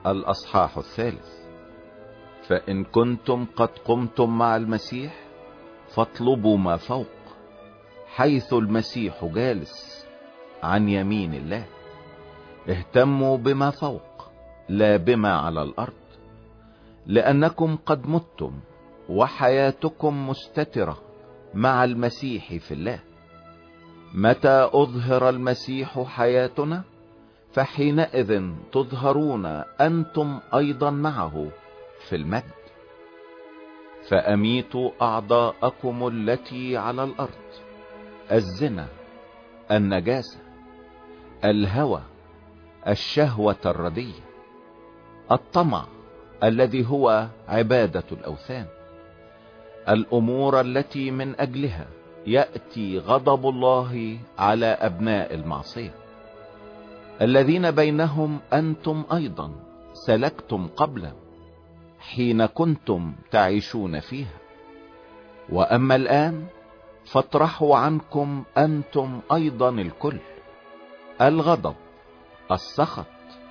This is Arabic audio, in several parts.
الأصحاح 3. فإن كنتم قد قمتم مع المسيح فاطلبوا ما فوق، حيث المسيح جالس عن يمين الله. اهتموا بما فوق لا بما على الأرض، لأنكم قد متم وحياتكم مستترة مع المسيح في الله. متى أظهر المسيح حياتنا فحينئذ تظهرون أنتم أيضا معه في المجد. فأميتوا أعضاءكم التي على الأرض: الزنا، النجاسة، الهوى، الشهوة الردية، الطمع الذي هو عبادة الأوثان، الأمور التي من أجلها يأتي غضب الله على أبناء المعصية، الذين بينهم أنتم أيضا سلكتم قبلا حين كنتم تعيشون فيها. وأما الآن فاطرحوا عنكم أنتم أيضا الكل: الغضب، السخط،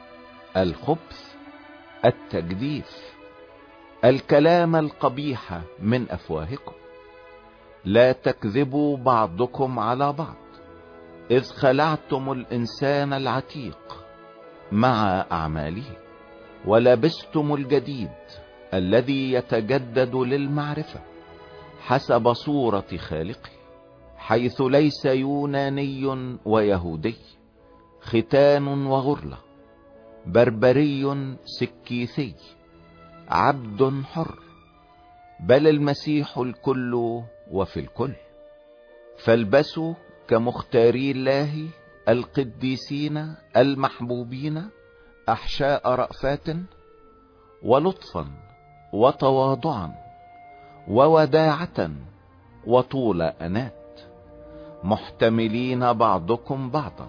الخبث، التجديف، الكلام القبيح من أفواهكم. لا تكذبوا بعضكم على بعض، إذ خلعتم الإنسان العتيق مع أعماله، ولبستم الجديد الذي يتجدد للمعرفة حسب صورة خالقه، حيث ليس يوناني ويهودي، ختان وغرلة، بربري سكيثي، عبد حر، بل المسيح الكل وفي الكل. فالبسوا كمختاري الله القديسين المحبوبين أحشاء رأفات ولطفا وتواضعا ووداعة وطول أنات، محتملين بعضكم بعضا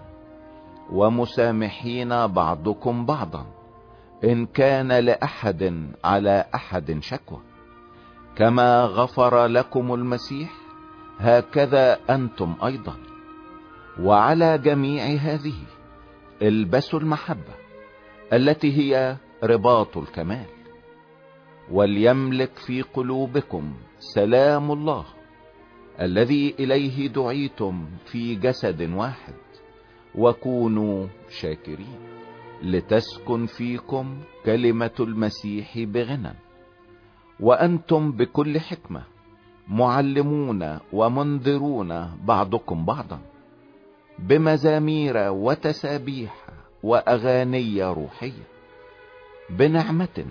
ومسامحين بعضكم بعضا إن كان لأحد على أحد شكوى. كما غفر لكم المسيح هكذا أنتم أيضا. وعلى جميع هذه البسوا المحبة التي هي رباط الكمال. وليملك في قلوبكم سلام الله الذي إليه دعيتم في جسد واحد، وكونوا شاكرين. لتسكن فيكم كلمة المسيح بغنى، وأنتم بكل حكمة معلمون ومنذرون بعضكم بعضا بمزامير وتسابيح وأغاني روحية، بنعمة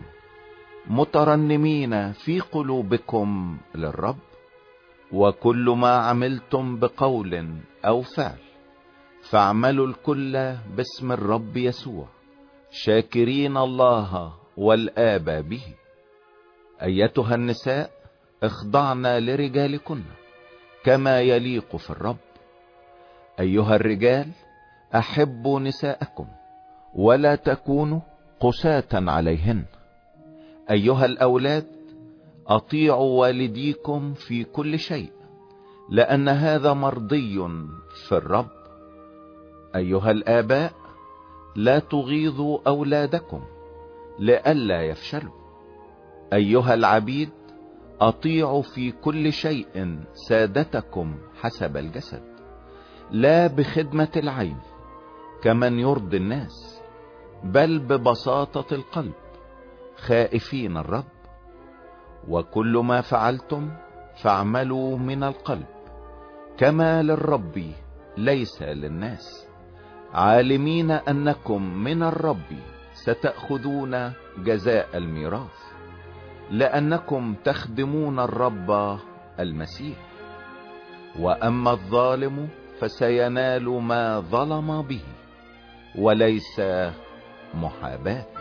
مترنمين في قلوبكم للرب. وكل ما عملتم بقول أو فعل فاعملوا الكل باسم الرب يسوع، شاكرين الله والآب به. أيتها النساء اخضعن لرجالكن كما يليق في الرب. أيها الرجال أحبوا نساءكم ولا تكونوا قساة عليهن. أيها الأولاد أطيعوا والديكم في كل شيء، لأن هذا مرضي في الرب. أيها الآباء لا تغيظوا أولادكم لئلا يفشلوا. أيها العبيد أطيعوا في كل شيء سادتكم حسب الجسد، لا بخدمة العين كمن يرضي الناس، بل ببساطة القلب خائفين الرب. وكل ما فعلتم فاعملوا من القلب كما للرب ليس للناس، عالمين أنكم من الرب ستأخذون جزاء الميراث، لأنكم تخدمون الرب المسيح. وأما الظالم فسينال ما ظلم به، وليس محاباة.